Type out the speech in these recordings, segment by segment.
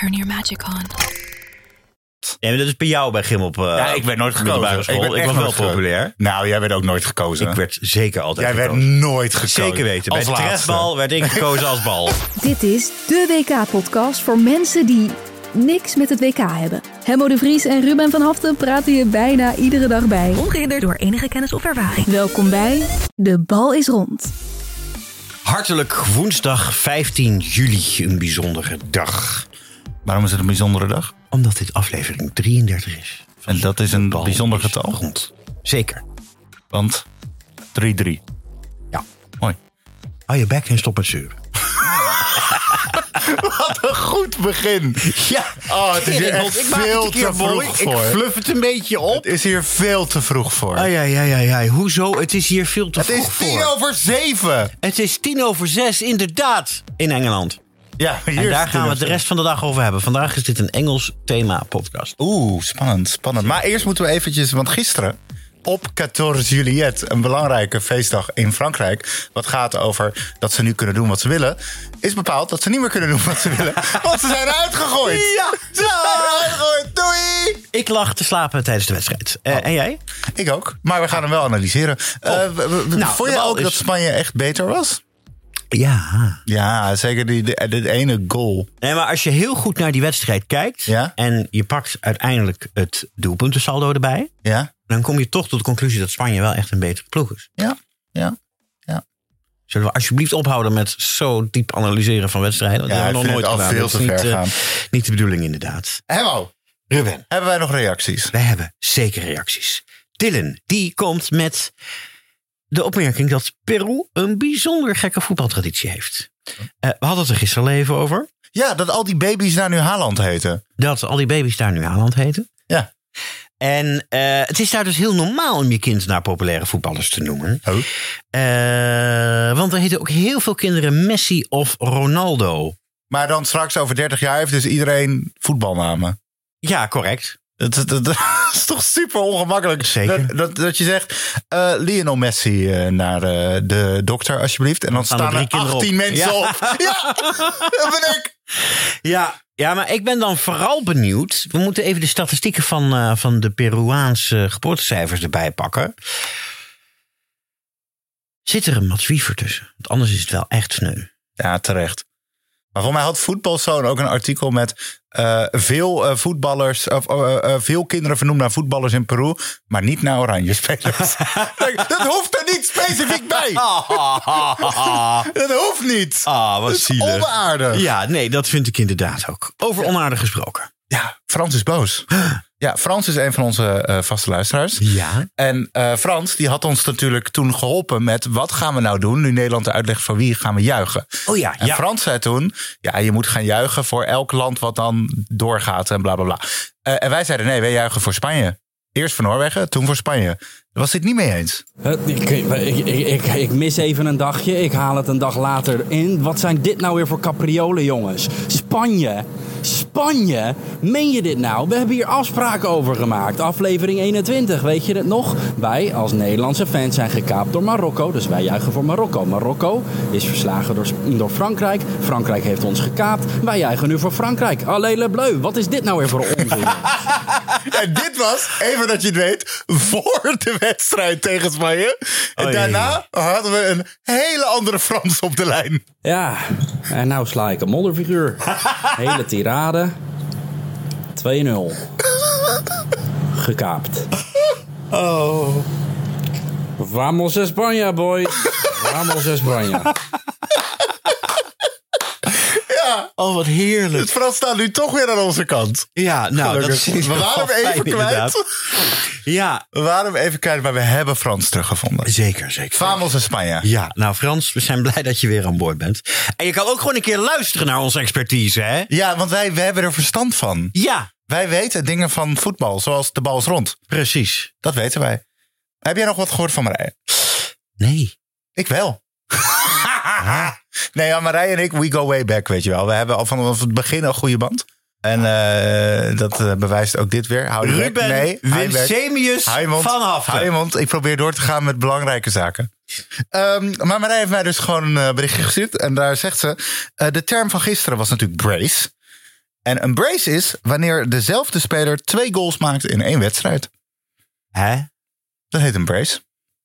Turn your magic on. Ja, maar dat is bij jou bij Gym op ik werd nooit gekozen. Ik was wel populair. Nou, jij werd ook nooit gekozen. Ik werd zeker altijd gekozen. Jij werd nooit gekozen. Zeker weten. Bij de trefbal werd ik gekozen als bal. Dit is de WK-podcast voor mensen die niks met het WK hebben. Hemmo de Vries en Ruben van Haften praten je bijna iedere dag bij. Ongehinderd door enige kennis of ervaring. Welkom bij De Bal is Rond. Hartelijk woensdag 15 juli, een bijzondere dag. Waarom is het een bijzondere dag? Omdat dit aflevering 33 is. En dat is een bijzonder getal? Rond. Zeker. Want 3-3. Ja. Mooi. Hou je bek en stop met zeuren. Wat een goed begin. Ja. Oh, het is hier echt veel te vroeg voor. Ik fluff het een beetje op. Het is hier veel te vroeg voor. Ja. Hoezo? Het is hier veel te vroeg voor. Het is 5:50. Het is 5:50, inderdaad, in Engeland. Ja, hier en daar gaan we het de rest. rest van de dag over hebben. Vandaag is dit een Engels thema podcast. Spannend. Maar eerst moeten we eventjes, want gisteren op 14 Juillet, een belangrijke feestdag in Frankrijk, wat gaat over dat ze nu kunnen doen wat ze willen, is bepaald dat ze niet meer kunnen doen wat ze willen, want ze zijn uitgegooid. Ja. Ze zijn uitgegooid. Doei! Ik lag te slapen tijdens de wedstrijd. En jij? Ik ook, maar we gaan hem wel analyseren. Vond je ook dat Spanje echt beter was? Ja. Ja, zeker die ene goal. Nee, maar als je heel goed naar die wedstrijd kijkt, Ja? en je pakt uiteindelijk het doelpuntensaldo erbij, Ja? dan kom je toch tot de conclusie dat Spanje wel echt een betere ploeg is. Ja. Zullen we alsjeblieft ophouden met zo diep analyseren van wedstrijden? Dat hebben we nog nooit al gedaan. veel Dat te is ver gaan. niet de bedoeling, inderdaad. Hemmo, Ruben, hebben wij nog reacties? wij hebben zeker reacties. Dylan, die komt met de opmerking dat Peru een bijzonder gekke voetbaltraditie heeft. We hadden het er gisteren al even over. Ja, dat al die baby's daar nu Haaland heten. Dat al die baby's daar nu Haaland heten. Ja. En het is daar dus heel normaal om je kind naar populaire voetballers te noemen. Oh. Want er heten ook heel veel kinderen Messi of Ronaldo. Maar dan straks over 30 jaar heeft dus iedereen voetbalnamen. Ja, correct. Dat is toch super ongemakkelijk. Zeker. Dat je zegt, Lionel Messi naar de dokter alsjeblieft. En dan staan er 18 mensen op. Ja, dat ben ik. Ja, maar ik ben dan vooral benieuwd. We moeten even de statistieken van de Peruaanse geboortecijfers erbij pakken. Zit er een Mats Wiever tussen? Want anders is het wel echt sneu. Ja, terecht. Maar voor mij had Voetbalzoon ook een artikel met veel voetballers, veel kinderen vernoemd naar voetballers in Peru, maar niet naar oranje spelers. Dat hoeft er niet specifiek bij. Dat hoeft niet. Wat dat is zielig. onaardig. Ja, nee, dat vind ik inderdaad ook. Over onaardig gesproken. Ja, Frans is boos. Ja, Frans is een van onze vaste luisteraars. Ja. En Frans, die had ons natuurlijk toen geholpen met wat gaan we nou doen? Nu Nederland de uitlegt van wie gaan we juichen. Oh ja, En Frans zei toen, ja, je moet gaan juichen voor elk land wat dan doorgaat en bla bla bla. En wij zeiden nee, wij juichen voor Spanje. Eerst voor Noorwegen, toen voor Spanje. Daar was dit niet mee eens. Ik mis even een dagje. Ik haal het een dag later in. Wat zijn dit nou weer voor capriolen, jongens? Spanje? Meen je dit nou? We hebben hier afspraken over gemaakt. Aflevering 21, weet je het nog? Wij als Nederlandse fans zijn gekaapt door Marokko. Dus wij juichen voor Marokko. Marokko is verslagen door Frankrijk. Frankrijk heeft ons gekaapt. Wij juichen nu voor Frankrijk. Allee le bleu. Wat is dit nou weer voor onzin? En dit was, even dat je het weet, voor de wedstrijd tegen Spanje. En daarna hadden we een hele andere Frans op de lijn. Ja, en nou sla ik een modderfiguur. Hele tirade. 2-0. Gekaapt. Oh. Vamos España, boys. Vamos España. Ja. Oh, wat heerlijk. Het Frans staat nu toch weer aan onze kant. Ja, nou, Gelukkig. dat is We waren hem even kwijt. Ja. We waren hem even kwijt, maar we hebben Frans teruggevonden. Zeker. Vamos España. Ja, nou Frans, we zijn blij dat je weer aan boord bent. En je kan ook gewoon een keer luisteren naar onze expertise, hè? Ja, want wij hebben er verstand van. Ja. Wij weten dingen van voetbal, zoals de bal is rond. Precies. Dat weten wij. Heb jij nog wat gehoord van Marije? Nee. Ik wel. Nee, ja, Marije en ik, we go way back, weet je wel. We hebben al vanaf het begin een goede band. En dat bewijst ook dit weer. Hou Ruben Winsemius van Haften. Heimond, ik probeer door te gaan met belangrijke zaken. Maar Marije heeft mij dus gewoon een berichtje gestuurd. En daar zegt ze, de term van gisteren was natuurlijk brace. En een brace is wanneer dezelfde speler 2 goals maakt in 1 wedstrijd. Hè? Dat heet een brace.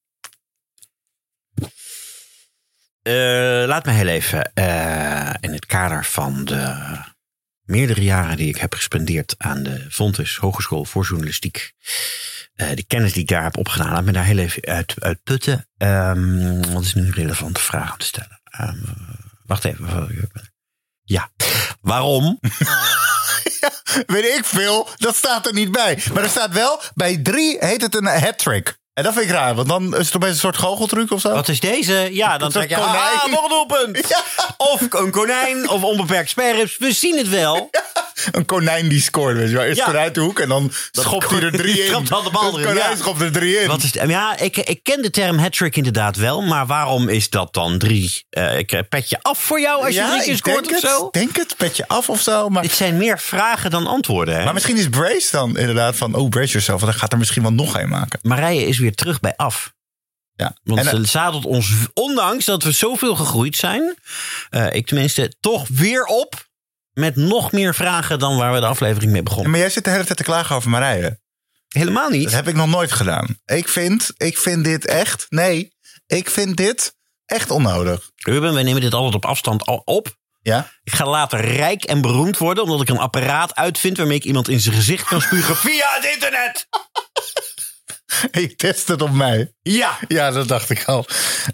Laat me heel even in het kader van de meerdere jaren die ik heb gespendeerd aan de Fontys Hogeschool voor Journalistiek. De kennis die ik daar heb opgedaan, laat me daar heel even uit putten. Wat is nu een relevante vraag om te stellen? Wacht even. Ja, waarom? Weet ik veel, dat staat er niet bij. Maar er staat wel, bij 3 heet het een hat-trick. En dat vind ik raar, want dan is het opeens een soort goocheltruc of zo. Wat is deze? Ja, dan trek je konijn. nog een doelpunt. Ja. Of een konijn, of onbeperkt sperrips. We zien het wel. Een konijn die scoort, weet je wel. Eerst uit de hoek en dan schopt hij er 3 in. Trapt dan de bal Een erin, konijn ja. schopt er 3 in. Wat is ik ken de term hat-trick inderdaad wel. Maar waarom is dat dan 3? Petje af voor jou als je 3 keer scoort of zo? Ik denk het, petje af of zo. Maar, Dit zijn meer vragen dan antwoorden. Hè? maar misschien is brace dan inderdaad van, brace yourself. Want dan gaat er misschien wel nog een maken. Marije is weer terug bij af. Ja. Want En, ze zadelt ons, ondanks dat we zoveel gegroeid zijn, ik tenminste, toch weer op met nog meer vragen dan waar we de aflevering mee begonnen. maar jij zit de hele tijd te klagen over Marije. Helemaal niet. Dat heb ik nog nooit gedaan. Ik vind dit echt, ik vind dit echt onnodig. Ruben, wij nemen dit altijd op afstand al op. Ja? Ik ga later rijk en beroemd worden, omdat ik een apparaat uitvind waarmee ik iemand in zijn gezicht kan spugen via het internet. Je test het op mij. Ja. Ja, dat dacht ik al.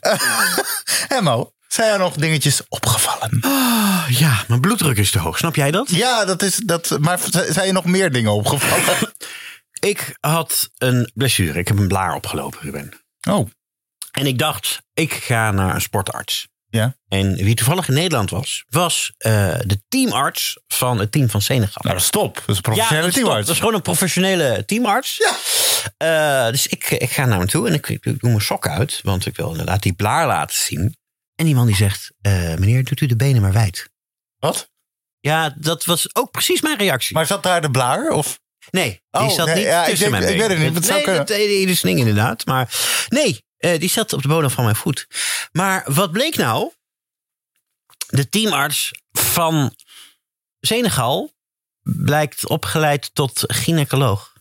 Hemmo, zijn er nog dingetjes opgevallen? Ja, mijn bloeddruk is te hoog. Snap jij dat? Ja, maar zijn je nog meer dingen opgevallen? Ik had een blessure. Ik heb een blaar opgelopen, Ruben. Oh, En ik dacht, ik ga naar een sportarts. ja. En wie toevallig in Nederland was de teamarts van het team van Senegal. Nou, stop. Dat is een professionele dat is teamarts. Dat is gewoon een professionele teamarts. Ja. Dus ik ga naar hem toe en ik doe mijn sok uit. Want ik wil inderdaad die blaar laten zien. En die man die zegt, meneer, doet u de benen maar wijd. Wat? Ja, dat was ook precies mijn reactie. Maar zat daar de blaar? Of? Nee, die zat nee, niet ja, tussen mijn benen. ik weet het niet. Het zou kunnen. De sning inderdaad. Maar nee, die zat op de bodem van mijn voet. Maar wat bleek nou? De teamarts van Senegal blijkt opgeleid tot gynaecoloog.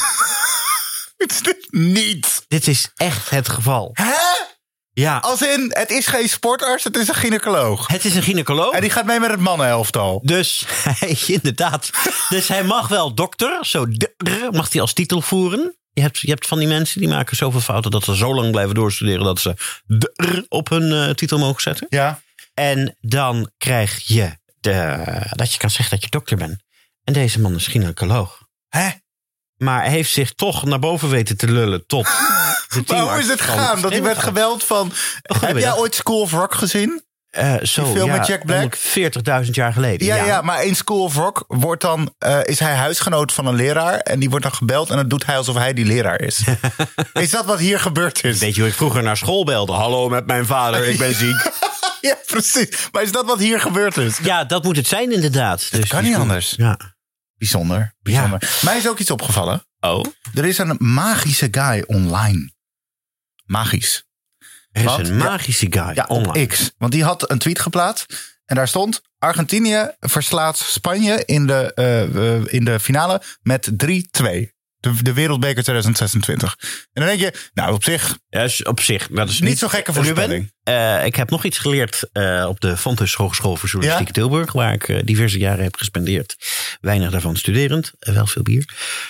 Het is dit niet. Dit is echt het geval. Hè? Ja, Als in, het is geen sportarts, het is een gynaecoloog. het is een gynaecoloog. En die gaat mee met het mannenelftal. Dus hij, inderdaad. Dus hij mag wel dokter, zo mag hij als titel voeren. Je hebt van die mensen die maken zoveel fouten dat ze zo lang blijven doorstuderen dat ze op hun titel mogen zetten. Ja. En dan krijg je dat je kan zeggen dat je dokter bent. En deze man is gynaecoloog. Hè? Maar hij heeft zich toch naar boven weten te lullen tot de Maar teamarts hoe is het van gegaan? Dat hij werd Senegal. gebeld van... Heb jij ooit School of Rock gezien? Zo, die film ja, met Jack Black? 40.000 jaar geleden. Ja, maar in School of Rock wordt dan, is hij huisgenoot van een leraar. En die wordt dan gebeld en dan doet hij alsof hij die leraar is. Is dat wat hier gebeurd is? Weet je hoe ik vroeger naar school belde? Hallo, met mijn vader, ik ben ziek. Ja, precies. Maar is dat wat hier gebeurd is? Ja, dat moet het zijn inderdaad. Dus kan niet anders. Ja. Bijzonder. Mij is ook iets opgevallen. Oh, Er is een magische guy online. Magisch. er is Want, een magische guy Ja, online. op X. Want die had een tweet geplaatst. En daar stond... Argentinië verslaat Spanje in de finale met 3-2. De Wereldbeker 2026. En dan denk je, nou op zich Ja, is op zich. Dat is niet zo gekke voorspelling. Ruben, ik heb nog iets geleerd op de Fontys Hogeschool voor Journalistiek in Tilburg. Waar ik diverse jaren heb gespendeerd. Weinig daarvan studerend. Wel veel bier.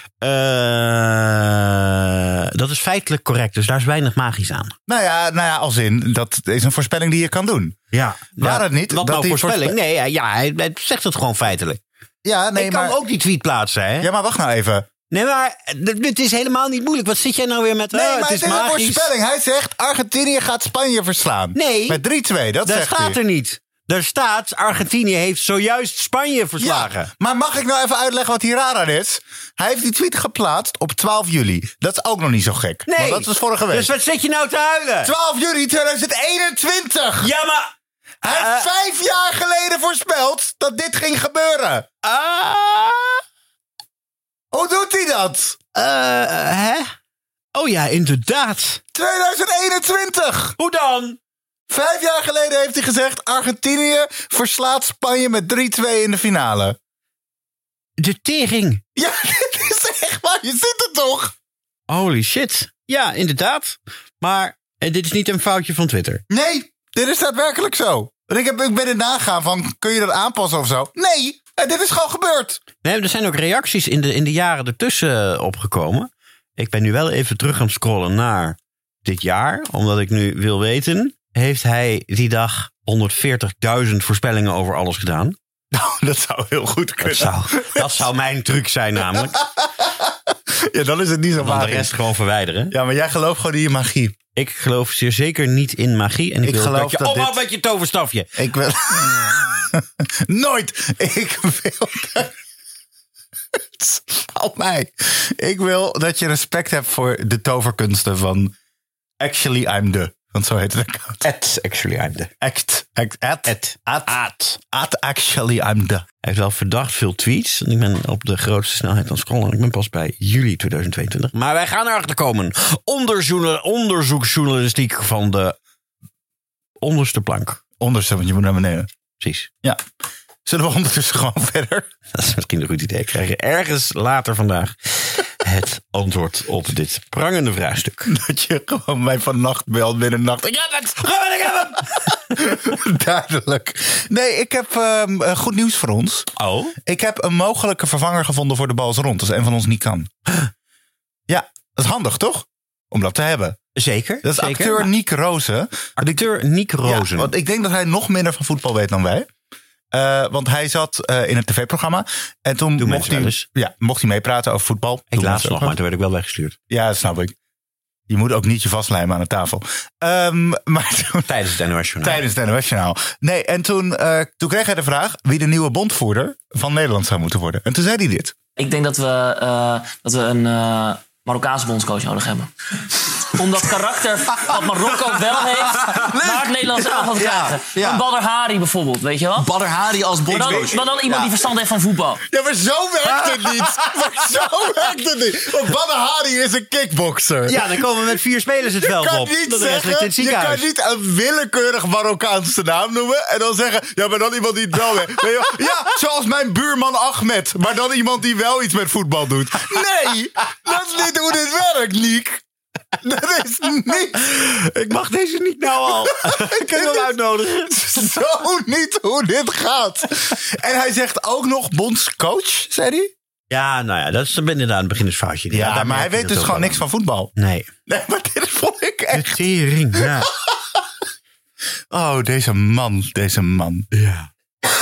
Dat is feitelijk correct. Dus daar is weinig magisch aan. Nou ja, als in, dat is een voorspelling die je kan doen. Ja. Waar het niet? Wat dat nou die voorspelling? Nee, hij zegt het gewoon feitelijk. Ja, nee, ik kan maar... ook die tweet plaatsen, hè? Ja, maar wacht nou even. Nee, maar het is helemaal niet moeilijk. Wat zit jij nou weer met... Nee, maar het is een magisch. voorspelling. Hij zegt, Argentinië gaat Spanje verslaan. Nee. Met 3-2, dat Dat zegt staat hij. er niet. Daar staat, Argentinië heeft zojuist Spanje verslagen. Ja, maar mag ik nou even uitleggen wat hier raar aan is? Hij heeft die tweet geplaatst op 12 juli. Dat is ook nog niet zo gek. Nee. Want dat was vorige week. Dus wat zit je nou te huilen? 12 juli 2021. Ja, maar... Hij heeft 5 jaar geleden voorspeld dat dit ging gebeuren. Hoe doet hij dat? Hè? Oh ja, inderdaad. 2021. Hoe dan? 5 jaar geleden heeft hij gezegd... Argentinië verslaat Spanje met 3-2 in de finale. de tering. Ja, dit is echt waar. Je ziet het toch? Holy shit. Ja, inderdaad. Maar dit is niet een foutje van Twitter. Nee, dit is daadwerkelijk zo. Ik ben er nagaan van, kun je dat aanpassen of zo? Nee, dit is gewoon gebeurd. Nee, er zijn ook reacties in de jaren ertussen opgekomen. Ik ben nu wel even terug aan het scrollen naar dit jaar. Omdat ik nu wil weten, heeft hij die dag 140.000 voorspellingen over alles gedaan? Nou, dat zou heel goed kunnen. Dat zou mijn truc zijn namelijk. Ja, dan is het niet zo Want de waar. rest gewoon verwijderen. Ja, maar jij gelooft gewoon in je magie. Ik geloof zeer zeker niet in magie. En ik wil geloof dat je dat ophoudt dit- met je toverstafje. Ik wil... Nooit. Ik wil... Het valt mij. Ik wil dat je respect hebt voor de toverkunsten van Actually I'm the. Want zo heet het account. Actually I'm the. At Actually I'm the. Hij heeft wel verdacht veel tweets. Ik ben op de grootste snelheid aan het scrollen. Ik ben pas bij juli 2022. Maar wij gaan erachter komen. Onderzoeksjournalistiek van de onderste plank. Onderste, want je moet naar beneden. Precies. Ja. Zullen we ondertussen gewoon verder? Dat is misschien een goed idee. Krijg je ergens later vandaag het antwoord op dit prangende vraagstuk. Dat je gewoon mij vannacht belt binnen de nacht. Ik heb het! Ik heb het! Duidelijk. Nee, ik heb goed nieuws voor ons. Oh? Ik heb een mogelijke vervanger gevonden voor de bal is rond. Als een van ons niet kan. Ja, dat is handig, toch? Om dat te hebben. Zeker. Dat is zeker. acteur Niek Rozen. Acteur Niek Rozen. Ja, want ik denk dat hij nog minder van voetbal weet dan wij. Want hij zat in een tv-programma. En toen mocht hij meepraten over voetbal. Ik laatst nog, maar toen werd ik wel weggestuurd. Ja, dat snap ik. Je moet ook niet je vastlijmen aan de tafel. Maar toen, Tijdens het NOS-journaal. Tijdens het NOS-journaal. Nee, en toen kreeg hij de vraag wie de nieuwe bondvoerder van Nederland zou moeten worden. En toen zei hij dit. Ik denk dat we een Marokkaanse bondscoach nodig hebben. Om dat karakter wat Marokko wel heeft, naar het Nederlandse elftal te krijgen. Ja. Een Badr Hari bijvoorbeeld, weet je wel? Badr Hari als bondscoach. Maar dan iemand die verstand heeft van voetbal. Ja, maar zo werkt het niet. Want Badr Hari is een kickbokser. Ja, dan komen we met 4 spelers het veld op. Je kan niet een willekeurig Marokkaanse naam noemen en dan zeggen, ja, maar dan iemand die het wel weet. Ja, zoals mijn buurman Ahmed, maar dan iemand die wel iets met voetbal doet. Nee, dat is niet hoe dit werkt, Niek. Dat is niet. Ik mag deze niet nou al. Ik kan hem uitnodigen. Zo niet hoe dit gaat. En hij zegt ook nog bondscoach, zei hij? Ja, nou ja, dat is inderdaad een beginnersfoutje. Ja, daar maar hij merk je weet dat dus ook gewoon wel niks aan. van voetbal. Nee. Nee, maar dit vond ik echt. De tering, ja. Oh, deze man. Ja.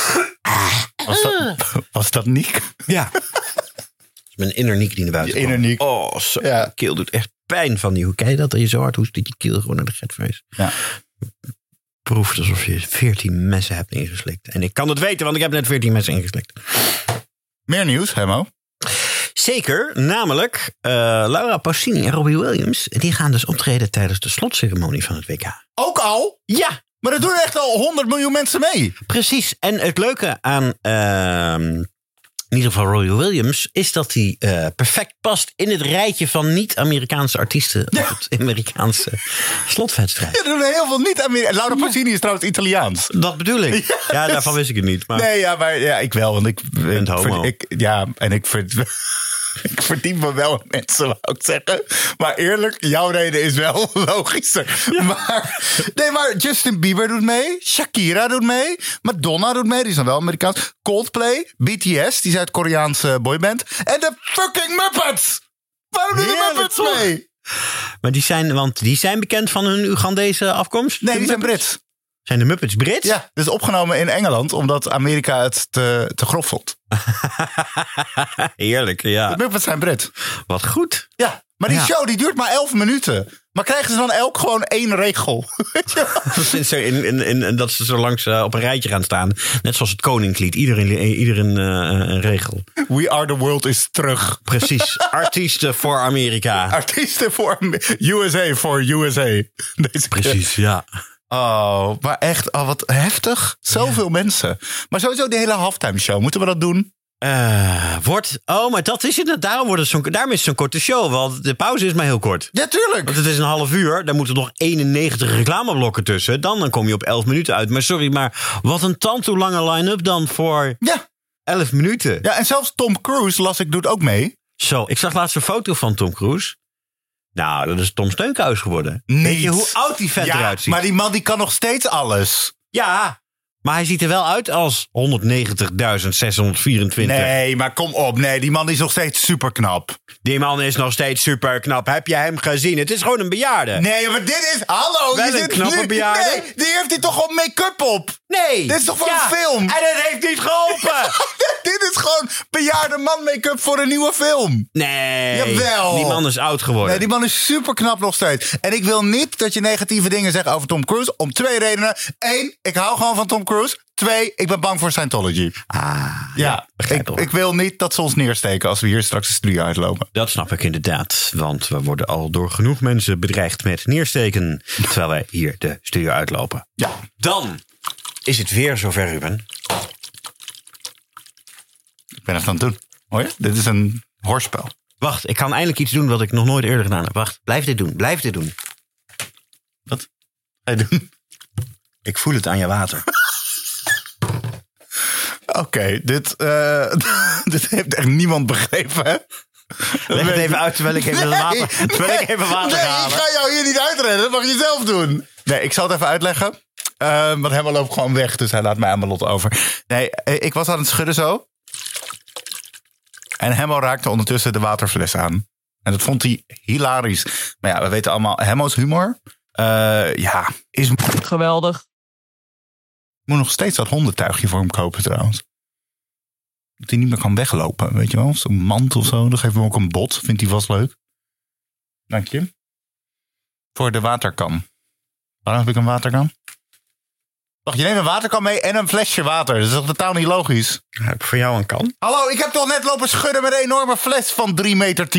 Was dat Niek? Ja. Mijn inner Niek die naar buiten Je inner kwam. Niek. Oh, zo. Ja. De keel doet echt pijn van die. Hoe ken je dat? Dat je zo hard hoest dat je keel gewoon naar de getfeest. Ja. Proeft alsof je 14 messen hebt ingeslikt. En ik kan het weten, want ik heb net 14 messen ingeslikt. Meer nieuws, Hemmo? Zeker, namelijk Laura Pausini en Robbie Williams. Die gaan dus optreden tijdens de slotceremonie van het WK. Ook al? Ja, Maar er doen echt al 100 miljoen mensen mee. precies. En het leuke aan in ieder geval Robbie Williams is dat hij perfect past in het rijtje van niet-Amerikaanse artiesten op het Amerikaanse slotwedstrijd. Ja, er doen heel veel niet-Amerikaanse. Laura Pausini is trouwens Italiaans. Dat bedoel ik. Ja, daarvan wist ik het niet. Maar Nee, ja, maar ja, ik wel. Want ik bent homo. Ik verdien me wel mensen, wou ik zeggen. Maar eerlijk, jouw reden is wel logischer. Ja. Maar Justin Bieber doet mee. Shakira doet mee. Madonna doet mee, die is dan wel Amerikaans. Coldplay, BTS, die Zuid-Koreaanse boyband. En de fucking Muppets! Waarom doen de Heerlijk, Muppets toch? mee? Maar die zijn bekend van hun Ugandese afkomst? Nee, De die zijn Muppets? Brits. Zijn de Muppets Brits? Ja, dus opgenomen in Engeland, omdat Amerika het te grof vond. Heerlijk, ja. De Muppets zijn Brits. Wat goed. Ja, maar die Ja. show die duurt maar 11 minuten. Maar krijgen ze dan elk gewoon 1 regel? Weet je wel? Dat ze zo langs op een rijtje gaan staan. Net zoals het Koninglied. Iedereen een regel. We Are The World is terug. Precies. Artiesten voor Amerika. Artiesten voor USA voor USA. Deze Precies, ja. Oh, maar echt, wat heftig. Zoveel mensen. Maar sowieso die hele halftime show. Moeten we dat doen? Maar dat is het. Daarom is het zo'n korte show. Want de pauze is maar heel kort. Ja, tuurlijk. Want het is een half uur. Daar moeten nog 91 reclameblokken tussen. Dan kom je op 11 minuten uit. Maar sorry, maar wat een tand hoe lange line-up dan voor... Ja. 11 minuten. Ja, en zelfs Tom Cruise, las ik, doet ook mee. Zo, ik zag laatst een foto van Tom Cruise. Nou, dat is Tom Steunkhuis geworden. Niet. Weet je hoe oud die vent eruit ziet? Maar die man die kan nog steeds alles. Ja, maar hij ziet er wel uit als 190.624. Nee, maar kom op. Nee, die man is nog steeds super knap. Die man is nog steeds super knap. Heb je hem gezien? Het is gewoon een bejaarde. Nee, maar dit is... Hallo, Wel je een zit knappe nu... bejaarde. Nee, die heeft hij toch gewoon make-up op? Nee. Dit is toch van een film? En het heeft niet geholpen. Dit is gewoon bejaarde man make-up voor een nieuwe film. Nee. Jawel. Die man is oud geworden. Nee, die man is super knap nog steeds. En ik wil niet dat je negatieve dingen zegt over Tom Cruise. Om 2 redenen. 1, ik hou gewoon van Tom Cruise. 2, ik ben bang voor Scientology. Ja, ik wil niet dat ze ons neersteken als we hier straks de studio uitlopen. Dat snap ik inderdaad. Want we worden al door genoeg mensen bedreigd met neersteken. Terwijl wij hier de studio uitlopen. Ja. Dan is het weer zover, Ruben. Ik ben het aan het doen. Hoor je? Dit is een hoorspel. Wacht, ik kan eindelijk iets doen wat ik nog nooit eerder gedaan heb. Wacht, blijf dit doen. Blijf dit doen. Wat ga je doen? Ik voel het aan je water. Oké, dit heeft echt niemand begrepen, hè? Leg het even uit terwijl ik even water ga halen. Ik ga jou hier niet uitredden. Dat mag je zelf doen. Nee, ik zal het even uitleggen. Want Hemmo loopt gewoon weg, dus hij laat mij aan mijn lot over. Nee, ik was aan het schudden zo. En Hemmo raakte ondertussen de waterfles aan. En dat vond hij hilarisch. Maar ja, we weten allemaal, Hemmo's humor... is Geweldig. Ik moet nog steeds dat hondentuigje voor hem kopen trouwens. Dat hij niet meer kan weglopen, weet je wel. Zo'n mand of zo, dan geven we hem ook een bot. Vindt hij vast leuk. Dank je. Voor de waterkan. Waarom heb ik een waterkan? Wacht, je neemt een waterkan mee en een flesje water. Dat is toch totaal niet logisch? Heb ik voor jou een kan? Hallo, ik heb toch net lopen schudden met een enorme fles van 3,10 meter.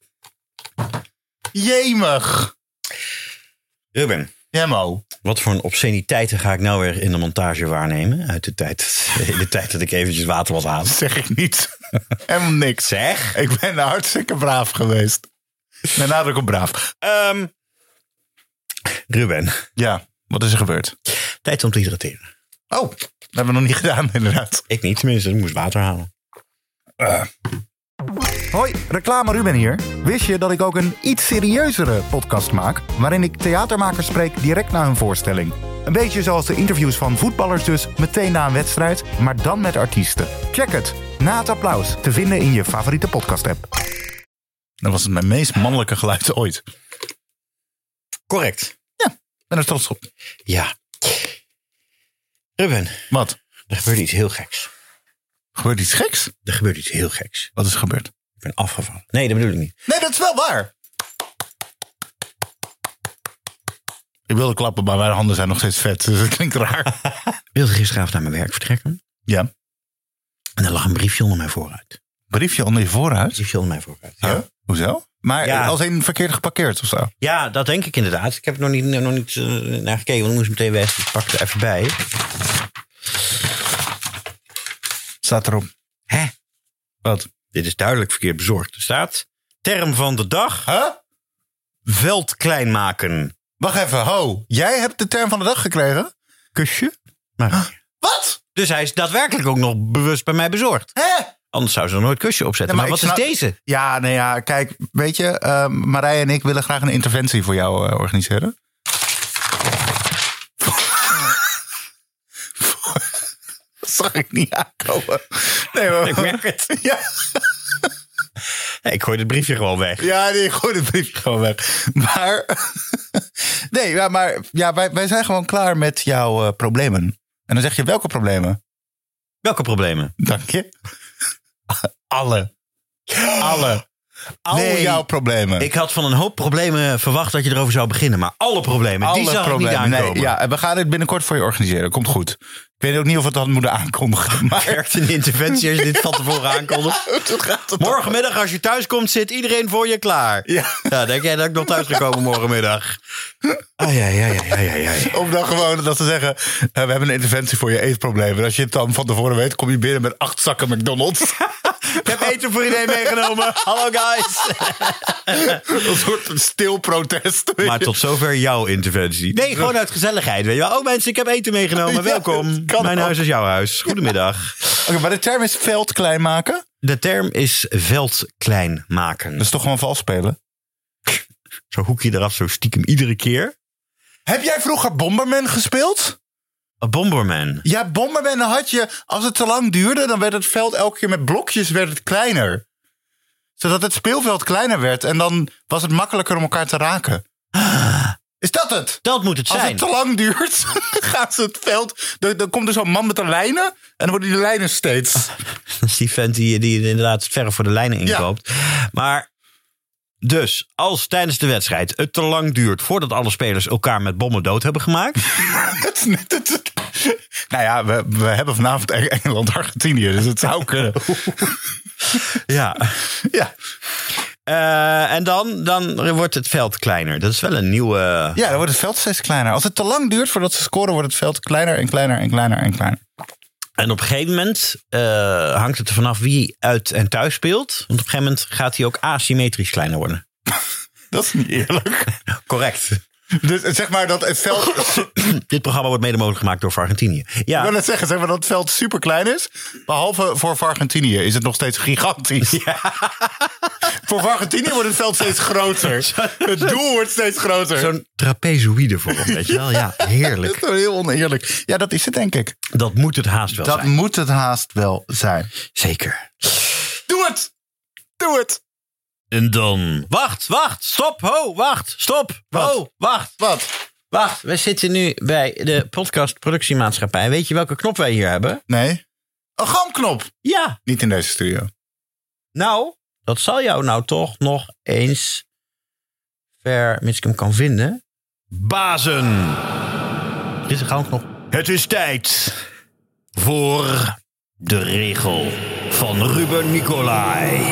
Jemig. Ruben. Hemmo. Wat voor een obsceniteiten ga ik nou weer in de montage waarnemen? Uit de tijd dat ik eventjes water was halen. Zeg ik niet. Helemaal niks. Zeg. Ik ben hartstikke braaf geweest. Met nadruk op braaf. Ruben. Ja, wat is er gebeurd? Tijd om te hydrateren. Oh, dat hebben we nog niet gedaan inderdaad. Ik niet, tenminste. Ik moest water halen. Hoi, reclame Ruben hier. Wist je dat ik ook een iets serieuzere podcast maak... waarin ik theatermakers spreek direct na hun voorstelling? Een beetje zoals de interviews van voetballers dus meteen na een wedstrijd... maar dan met artiesten. Check het. Na het applaus. Te vinden in je favoriete podcast-app. Dat was het mijn meest mannelijke geluid ooit. Correct. Ja, ben er trots op. Ja. Ruben. Wat? Er gebeurt iets heel geks. Gebeurt iets geks? Er gebeurt iets heel geks. Wat is er gebeurd? Ik ben afgevallen. Nee, dat bedoel ik niet. Nee, dat is wel waar. Ik wilde klappen, maar mijn handen zijn nog steeds vet. Dus het klinkt raar. Ik wilde gisteravond naar mijn werk vertrekken. Ja. En er lag een briefje onder mijn voorruit. Briefje onder je voorruit? Briefje onder mijn voorruit. Ja. Ja. Hoezo? Maar als een verkeerd geparkeerd of zo? Ja, dat denk ik inderdaad. Ik heb er nog niet naar gekeken, want ik moest meteen weg. Dus ik pak het er even bij. Staat erop. Hè? Wat? Dit is duidelijk verkeerd bezorgd. Er staat, term van de dag, veld klein maken. Wacht even, ho. Jij hebt de term van de dag gekregen? Kusje. Maar, Wat? dus hij is daadwerkelijk ook nog bewust bij mij bezorgd. Hè? Anders zou ze er nooit kusje opzetten. Ja, maar wat is deze? Ja, nou ja, kijk, weet je, Marije en ik willen graag een interventie voor jou organiseren. Dat zag ik niet aankomen. Nee, maar... Ik merk het. Ja. Nee, ik gooi het briefje gewoon weg. Ja, nee, gooi het briefje gewoon weg. Maar, nee, ja, maar ja, wij zijn gewoon klaar met jouw problemen. En dan zeg je, welke problemen? Welke problemen? Dank je. Alle. Al Nee. jouw problemen. Ik had van een hoop problemen verwacht dat je erover zou beginnen. Maar alle problemen, die zag ik niet aankomen. Nee, ja, we gaan het binnenkort voor je organiseren. Komt goed. Ik weet ook niet of we het hadden moeten aankondigen. Maar... Werkt een interventie als je dit van tevoren aankondigt? Morgenmiddag als je thuis komt, zit iedereen voor je klaar. Ja, denk jij dat ik nog thuis ga komen morgenmiddag? Of dan gewoon dat ze zeggen, we hebben een interventie voor je eetproblemen. En als je het dan van tevoren weet, kom je binnen met 8 zakken McDonald's. Ik heb eten voor iedereen meegenomen. Hallo guys. Een soort stil protest. Maar tot zover jouw interventie. Nee, gewoon uit gezelligheid. Weet je wel. Oh mensen, ik heb eten meegenomen. Ja, Welkom. kan Mijn ook. huis is jouw huis. Goedemiddag. Oké, maar de term is veld klein maken. De term is veld klein maken. Dat is toch gewoon vals spelen? Zo hoekje eraf, zo stiekem iedere keer. Heb jij vroeger Bomberman gespeeld? Een Bomberman. Ja, Bomberman had je... Als het te lang duurde, dan werd het veld elke keer met blokjes werd het kleiner. Zodat het speelveld kleiner werd. En dan was het makkelijker om elkaar te raken. Is dat het? Dat moet het Als zijn. het te lang duurt, gaan ze het veld... Dan komt er zo'n man met de lijnen. En dan worden die lijnen steeds... Dat is die vent die inderdaad verre voor de lijnen inkoopt. Maar dus, als tijdens de wedstrijd het te lang duurt voordat alle spelers elkaar met bommen dood hebben gemaakt. Nou ja, we hebben vanavond Engeland-Argentinië, dus het zou kunnen. Ja. Ja. En dan wordt het veld kleiner. Dat is wel een nieuwe... Ja, dan wordt het veld steeds kleiner. Als het te lang duurt voordat ze scoren, wordt het veld kleiner en kleiner en kleiner en kleiner. En op een gegeven moment hangt het er vanaf wie uit en thuis speelt. Want op een gegeven moment gaat hij ook asymmetrisch kleiner worden. Dat is niet eerlijk. Correct. Dus zeg maar dat het veld... Dit programma wordt mede mogelijk gemaakt door Argentinië. Ja. Ik wil net zeggen, zeg maar dat het veld super klein is. Behalve voor Argentinië is het nog steeds gigantisch. Ja. Voor Argentinië wordt het veld steeds groter. Het doel wordt steeds groter. Zo'n trapezoïde vorm, weet je wel? Ja, heerlijk. Dat is wel heel oneerlijk. Ja, dat is het denk ik. Dat moet het haast wel Dat zijn. moet het haast wel zijn. Zeker. Doe het! Doe het! En dan... Wacht, stop, ho, wacht, stop, Wat? ho, wacht. Wat? We zitten nu bij de podcast productiemaatschappij. Weet je welke knop wij hier hebben? Nee? Een gamknop! Ja. Niet in deze studio. Nou, dat zal jou nou toch nog eens mits ik hem kan vinden. Bazen. Dit is een gouden knop. Het is tijd voor de regel van Ruben Nicolai.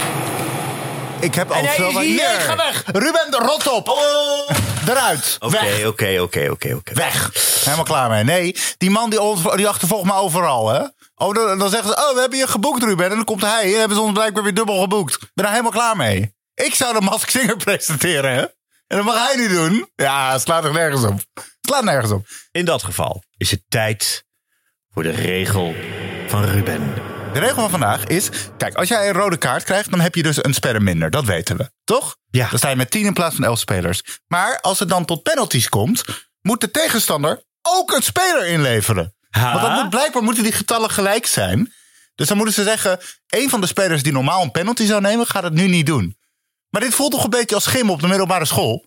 Ik heb al hij veel... is hier. Nee, ga weg! Ruben, rot op! Eruit! Weg! Oké. Weg! Helemaal klaar mee. Nee, die man die achtervolgt me overal, hè? Oh, dan zeggen ze, we hebben je geboekt, Ruben. En dan komt hij en hebben ze ons blijkbaar weer dubbel geboekt. Ik ben daar helemaal klaar mee. Ik zou de Mask Singer presenteren, hè? En dat mag hij nu doen. Ja, het slaat er nergens op. Slaat nergens op. In dat geval is het tijd voor de regel van Ruben. De regel van vandaag is... Kijk, als jij een rode kaart krijgt, dan heb je dus een speler minder. Dat weten we, toch? Ja. Dan sta je met 10 in plaats van 11 spelers. Maar als het dan tot penalties komt... moet de tegenstander ook een speler inleveren. Ha? Want blijkbaar moeten die getallen gelijk zijn. Dus dan moeten ze zeggen... een van de spelers die normaal een penalty zou nemen... gaat het nu niet doen. Maar dit voelt toch een beetje als schim op de middelbare school?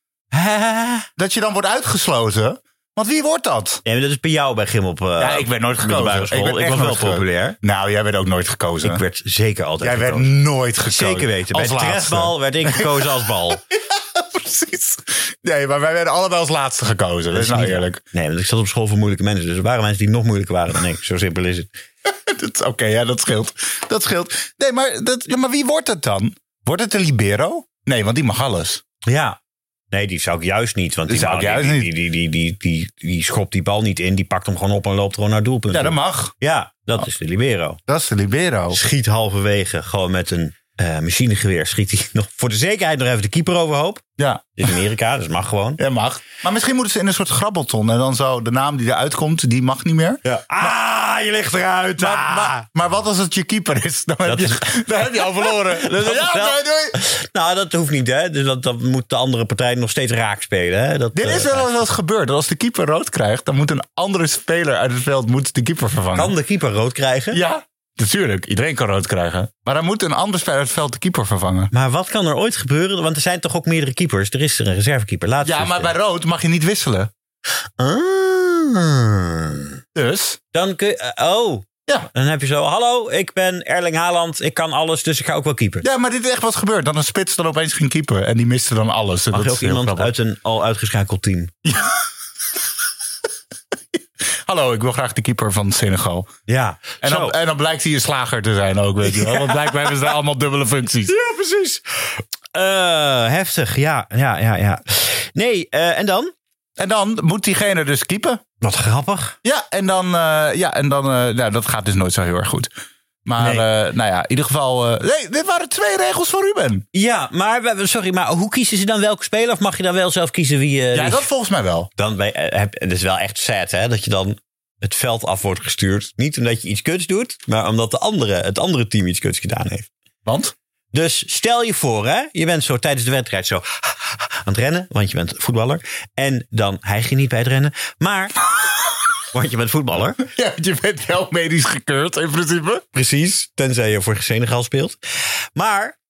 Dat je dan wordt uitgesloten... Want wie wordt dat? Ja, maar dat is bij jou bij Gym op Ja, ik werd nooit middelbare gekozen. school. Ik was wel populair. Nou, jij werd ook nooit gekozen. Ik werd zeker altijd Jij werd gekozen. nooit gekozen. Zeker weten. Bij Als de laatste. trefbal werd ik gekozen als bal. Precies. Nee, maar wij werden allebei als laatste gekozen. Dat is nou niet eerlijk. Nee, want ik zat op school voor moeilijke mensen. Dus er waren mensen die nog moeilijker waren dan ik. Zo simpel is het. Oké, ja, dat scheelt. Dat scheelt. Nee, maar wie wordt het dan? Wordt het de libero? Nee, want die mag alles. Ja. Nee, die zou ik juist niet. Want die, zou ik juist die schopt die bal niet in. Die pakt hem gewoon op en loopt gewoon naar doelpunt. Ja, dat mag. Ja, dat is de libero. Dat is de libero. Schiet halverwege gewoon met een machinegeweer. Schiet hij nog voor de zekerheid nog even de keeper overhoop. Ja. Dit is Amerika, dus mag gewoon. Ja, mag. Maar misschien moeten ze in een soort grabbelton. En dan zo de naam die eruit komt, die mag niet meer. Ja. Je ligt eruit. Maar wat als het je keeper is? Dan heb je al verloren. Dan ja, oké, doei. Nou, dat hoeft niet, hè. Dus dat moet de andere partij nog steeds raak spelen, hè. Dit is wel eens gebeurd. Dat als de keeper rood krijgt, dan moet een andere speler uit het veld de keeper vervangen. Kan de keeper rood krijgen? Ja, natuurlijk. Iedereen kan rood krijgen. Maar dan moet een andere speler uit het veld de keeper vervangen. Maar wat kan er ooit gebeuren? Want er zijn toch ook meerdere keepers? Er is er een reservekeeper. Ja, maar bij rood mag je niet wisselen. Dus? Dan kun je... Ja. Dan heb je zo... Hallo, ik ben Erling Haaland. Ik kan alles, dus ik ga ook wel keeper. Ja, maar dit is echt wat gebeurd. Dan een spits dan opeens geen keeper. En die miste dan alles. Mag je ook iemand uit een al uitgeschakeld team? Ja. Hallo, ik wil graag de keeper van Senegal. Ja. En dan blijkt hij een slager te zijn ook, weet je wel. Want blijkbaar hebben ze daar allemaal dubbele functies. Ja, precies. Heftig, ja. Nee, en dan? En dan moet diegene dus keepen. Wat grappig. Ja, en dan dat gaat dus nooit zo heel erg goed. Maar Nee. in ieder geval... dit waren 2 regels voor Ruben. Ja, maar hoe kiezen ze dan welke speler? Of mag je dan wel zelf kiezen wie... Ja, dat volgens mij wel. Het is wel echt sad, hè? Dat je dan het veld af wordt gestuurd. Niet omdat je iets kuts doet, maar omdat het andere team iets kuts gedaan heeft. Want? Dus stel je voor, hè, je bent zo tijdens de wedstrijd zo aan het rennen, want je bent voetballer. En dan hijg je niet bij het rennen, maar... Want je bent voetballer. Ja, je bent wel medisch gekeurd in principe. Precies, tenzij je voor Senegal speelt. Maar...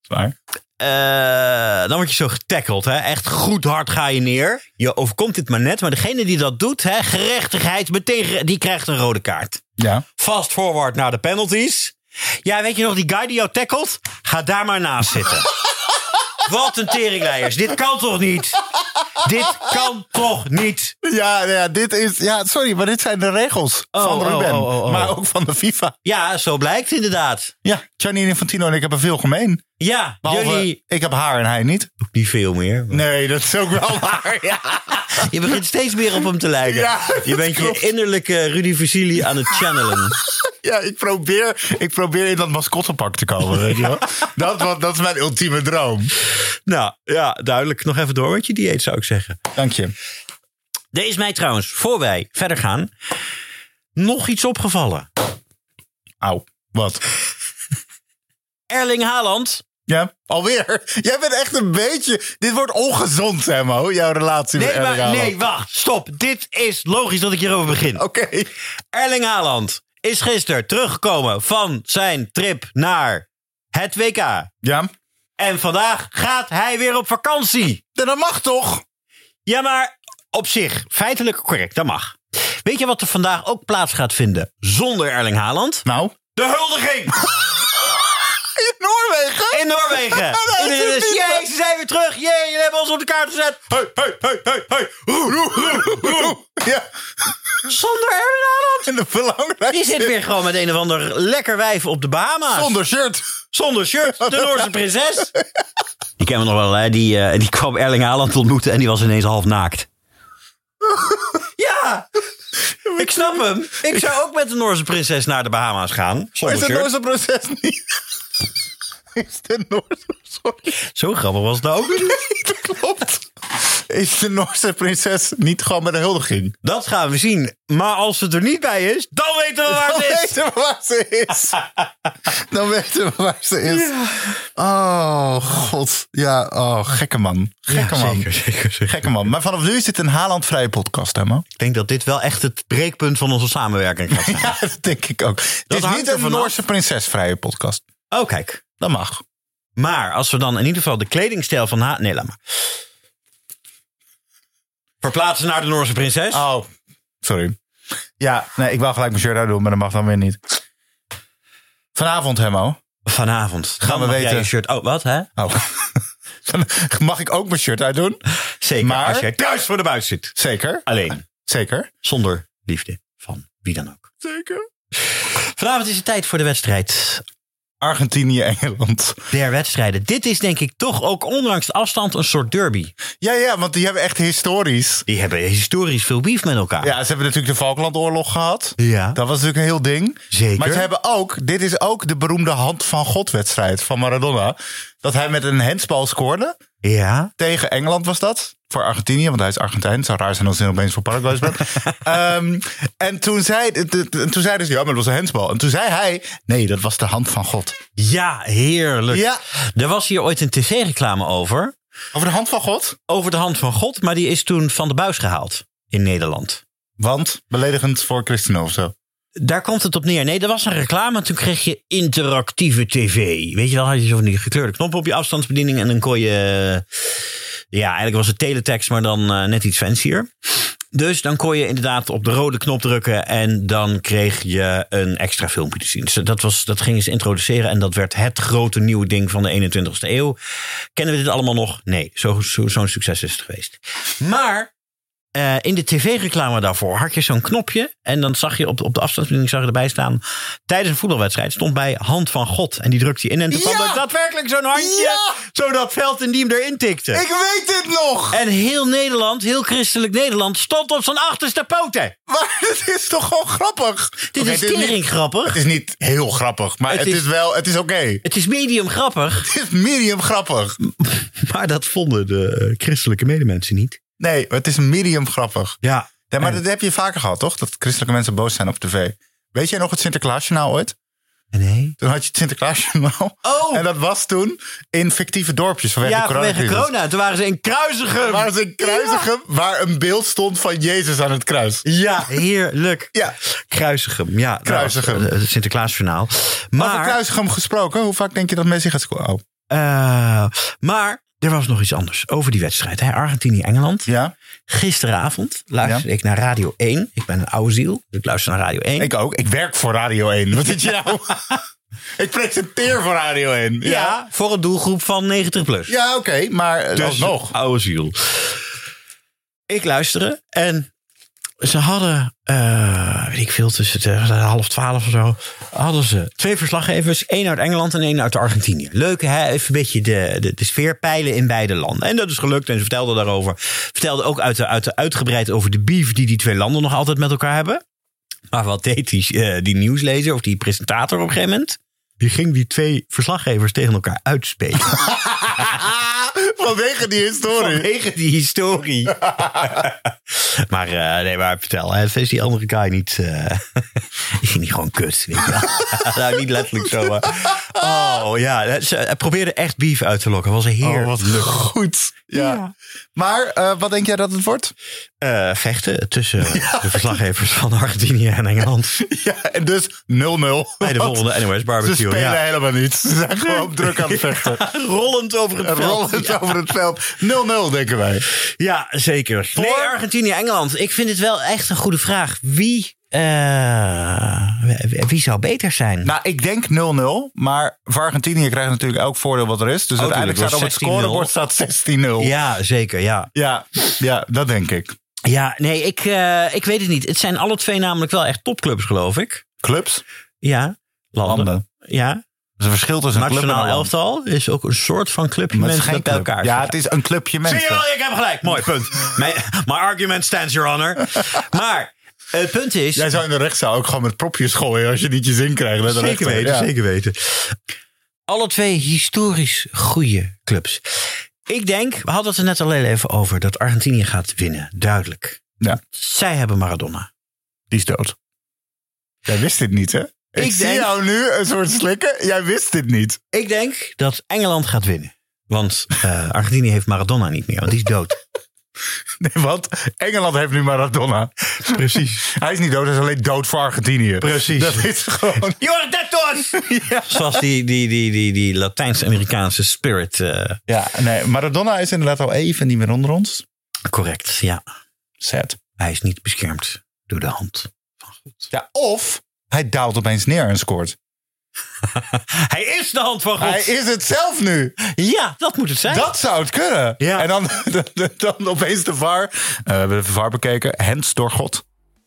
dan word je zo getackeld, hè? Echt goed hard ga je neer. Je overkomt dit maar net. Maar degene die dat doet, hè, gerechtigheid, meteen, die krijgt een rode kaart. Ja. Fast forward naar de penalties. Ja, weet je nog, die guy die jou tackelt? Ga daar maar naast zitten. Wat een teringleiers. Dit kan toch niet? Dit kan toch niet? Ja, dit is... Ja, sorry, maar dit zijn de regels van Ruben. Maar ook van de FIFA. Ja, zo blijkt inderdaad. Ja, Gianni Infantino en ik hebben veel gemeen. Ja, Behalve, jullie... ik heb haar en hij niet. Niet veel meer. Nee, dat is ook wel waar. Ja. Je begint steeds meer op hem te lijken. Ja, je bent je innerlijke Rudy Fusili aan het channelen. Ja, ik probeer in dat mascottepak te komen. Weet je wel? Dat is mijn ultieme droom. Nou, ja, duidelijk. Nog even door met je dieet, zou ik zeggen. Dank je. Er is mij trouwens, voor wij verder gaan, nog iets opgevallen. Auw, wat? Erling Haaland. Ja, alweer. Jij bent echt een beetje... Dit wordt ongezond, Semmo, jouw relatie met Erling Haaland. Nee, wacht, stop. Dit is logisch dat ik hierover begin. Oké. Erling Haaland is gisteren teruggekomen van zijn trip naar het WK. Ja. En vandaag gaat hij weer op vakantie. Dat mag toch? Ja, maar op zich, feitelijk correct, dat mag. Weet je wat er vandaag ook plaats gaat vinden zonder Erling Haaland? Nou? De huldiging! In Noorwegen? In Noorwegen! Iedereen is, jee, ze zijn weer terug! Jee, jullie hebben ons op de kaart gezet! Hoi, hoi, hoi, hoi, hoi! Roe, roe, roe, roe. Ja. Zonder Erling Haaland! En de belangrijkste... Die zit weer gewoon met een of ander lekker wijf op de Bahama's. Zonder shirt. Zonder shirt, de Noorse prinses. Die kennen we nog wel, hè? Die kwam Erling Haaland ontmoeten en die was ineens half naakt. Ja, ik snap hem. Ik zou ook met de Noorse prinses naar de Bahama's gaan. Maar is de shirt. Noorse prinses niet... Is de Noorse... Sorry. Zo grappig was het ook. Nee, dat klopt. Is de Noorse prinses niet gewoon met een huldiging? Dat gaan we zien. Maar als het er niet bij is, dan weten we waar het is. Dan weten we waar ze is. Dan weten we waar ze is. Ja. Oh, god. Ja, gekke man. Gekke man. Zeker. Gekke man. Maar vanaf nu is dit een Haaland-vrije podcast, hè, man? Ik denk dat dit wel echt het breekpunt van onze samenwerking gaat zijn. Ja, dat denk ik ook. Het is hangt niet er een vanaf. Noorse prinsesvrije podcast. Oh, kijk. Dat mag. Maar als we dan in ieder geval de kledingstijl van haar... Nee, laat maar. Verplaatsen naar de Noorse prinses. Oh, sorry. Ja, nee, ik wou gelijk mijn shirt uitdoen, maar dat mag dan weer niet. Vanavond, Hemmo. Vanavond. Gaan we mag jij weten. je shirt... Oh, wat, hè? Oh. Mag ik ook mijn shirt uitdoen? Zeker, Maar- als jij thuis voor de buis zit. Zeker. Alleen. Zeker. Zonder liefde van wie dan ook. Zeker. Vanavond is het tijd voor de wedstrijd Argentinië, Engeland. der wedstrijden. Dit is denk ik toch ook ondanks de afstand een soort derby. Ja, want die hebben echt historisch... Die hebben historisch veel beef met elkaar. Ja, ze hebben natuurlijk de Falklandoorlog gehad. Ja. Dat was natuurlijk een heel ding. Zeker. Maar ze hebben ook... Dit is ook de beroemde hand van God wedstrijd van Maradona. Dat hij met een handsbal scoorde. Ja. Tegen Engeland was dat. Voor Argentinië, want hij is Argentijn. Het zou raar zijn als hij opeens voor Paraguay speelt. En toen zeiden ze, ja, maar dat was een handsbal. En toen zei hij, nee, dat was de hand van God. Ja, heerlijk. Ja. Er was hier ooit een tv-reclame over. Over de hand van God? Over de hand van God, maar die is toen van de buis gehaald in Nederland. Want beledigend voor christenen of zo. Daar komt het op neer. Nee, er was een reclame en toen kreeg je interactieve tv. Weet je wel, had je zo van die gekleurde knoppen op je afstandsbediening en dan kon je... Ja, eigenlijk was het teletext, maar dan net iets fancier. Dus dan kon je inderdaad op de rode knop drukken en dan kreeg je een extra filmpje te zien. Dus dat gingen ze introduceren en dat werd het grote nieuwe ding van de 21ste eeuw. Kennen we dit allemaal nog? Nee, zo'n succes is het geweest. Maar in de tv-reclame daarvoor had je zo'n knopje. En dan zag je op de afstandsbediening zag je erbij staan. Tijdens een voetbalwedstrijd stond bij hand van God. En die drukte je in. En toen kwam er daadwerkelijk zo'n handje. Zodat Velten die hem erin tikte. Ik weet het nog. En heel Nederland, heel christelijk Nederland, stond op zijn achterste poten. Maar het is toch gewoon grappig? Dit is tering grappig. Het is niet heel grappig, maar het is oké. Het is medium grappig. Het is medium grappig. Maar dat vonden de christelijke medemensen niet. Nee, het is medium grappig. Ja. Ja, maar dat heb je vaker gehad, toch? Dat christelijke mensen boos zijn op tv. Weet jij nog het Sinterklaasjournaal ooit? Nee. Toen had je het Sinterklaasjournaal. Oh. En dat was toen in fictieve dorpjes vanwege corona. Toen waren ze in Kruisigem. Waar een beeld stond van Jezus aan het kruis. Ja, heerlijk. Ja. Kruisigem. Ja, Kruisigem. Het Sinterklaasjournaal. Maar over Kruisigem gesproken, hoe vaak denk je dat Messi gaat scoren? Maar er was nog iets anders over die wedstrijd. Argentinië-Engeland. Ja. Gisteravond luisterde ik naar Radio 1. Ik ben een oude ziel. Ik luister naar Radio 1. Ik ook. Ik werk voor Radio 1. Wat is je nou? Ik presenteer voor Radio 1. Ja, voor een doelgroep van 90 plus. Ja, oké. Maar dus alsnog. Oude ziel. Ik luisterde en ze hadden, weet ik veel, tussen 11:30 of zo, hadden ze 2 verslaggevers. 1 uit Engeland en 1 uit Argentinië. Leuk, hè? Even een beetje de sfeer peilen in beide landen. En dat is gelukt en ze vertelden daarover. Vertelden ook uitgebreid over de beef die 2 landen nog altijd met elkaar hebben. Maar wat deed die nieuwslezer of die presentator op een gegeven moment? Die ging die 2 verslaggevers tegen elkaar uitspelen. Vanwege die historie. Maar vertel. Is die andere guy niet... is hij niet gewoon kut? Weet je wel? Nou, niet letterlijk zo. Hij probeerde echt beef uit te lokken. Was een heer. Wat goed. Ja. Maar wat denk jij dat het wordt? Vechten tussen de verslaggevers van Argentinië en Engeland. Ja, en dus 0-0. Bij de volgende NOS Barbecue. Ze spelen helemaal niet. Ze zijn gewoon druk aan het vechten. Rollend over het veld. 0-0 denken wij. Ja, zeker. Nee, Argentinië-Engeland. Ik vind het wel echt een goede vraag. Wie zou beter zijn? Nou, ik denk 0-0. Maar voor Argentinië krijgt natuurlijk elk voordeel wat er is. Dus uiteindelijk staat op het scorebord staat 16-0. Ja, zeker. Ja, dat denk ik. Ja, nee, ik weet het niet. Het zijn alle 2 namelijk wel echt topclubs, geloof ik. Clubs? Ja. Landen. Ja. Er is een verschil tussen een club en Nationaal een land. elftal is ook een soort van clubje mensen dat bij elkaar. Ja, het is een clubje mensen. Zie je wel, ik heb gelijk. Mooi, punt. My argument stands, your honor. Maar het punt is... Jij zou in de rechtszaal ook gewoon met propjes gooien als je niet je zin krijgt. Zeker weten. Alle 2 historisch goede clubs. Ik denk, we hadden het er net al even over, dat Argentinië gaat winnen. Duidelijk. Ja. Zij hebben Maradona. Die is dood. Jij wist dit niet, hè? Ik zie jou nu een soort slikken. Jij wist dit niet. Ik denk dat Engeland gaat winnen. Want Argentinië heeft Maradona niet meer, want die is dood. Nee, want Engeland heeft nu Maradona. Precies. Hij is niet dood, hij is alleen dood voor Argentinië. Precies. Dat is gewoon... You're dead to us! Ja. Zoals die Latijns-Amerikaanse spirit. Ja, nee, Maradona is inderdaad al even niet meer onder ons. Correct, ja. Sad. Hij is niet beschermd door de hand van God. Ja, of hij daalt opeens neer en scoort. Hij is de hand van God. Hij is het zelf nu. Ja, dat moet het zijn. Dat zou het kunnen. Ja. En dan opeens de VAR. We hebben de VAR bekeken. Hands door God.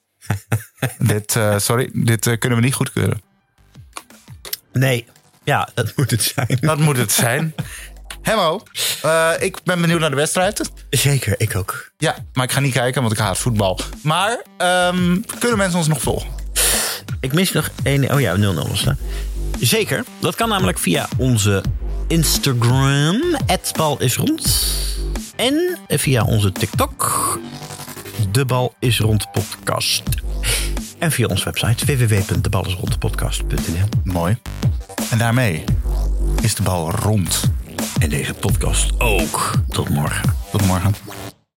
Dit kunnen we niet goedkeuren. Nee, ja, dat moet het zijn. Dat moet het zijn. Hemmo, ik ben benieuwd naar de wedstrijd. Zeker, ik ook. Ja, maar ik ga niet kijken, want ik haat voetbal. Maar kunnen mensen ons nog volgen? Ik mis nog 1. Oh ja, 0-0 was dat. Zeker. Dat kan namelijk via onze Instagram. @balisrond. En via onze TikTok. De Bal is Rond podcast. En via onze website www.deballisrondpodcast.nl. Mooi. En daarmee is de bal rond. En deze podcast ook. Tot morgen. Tot morgen.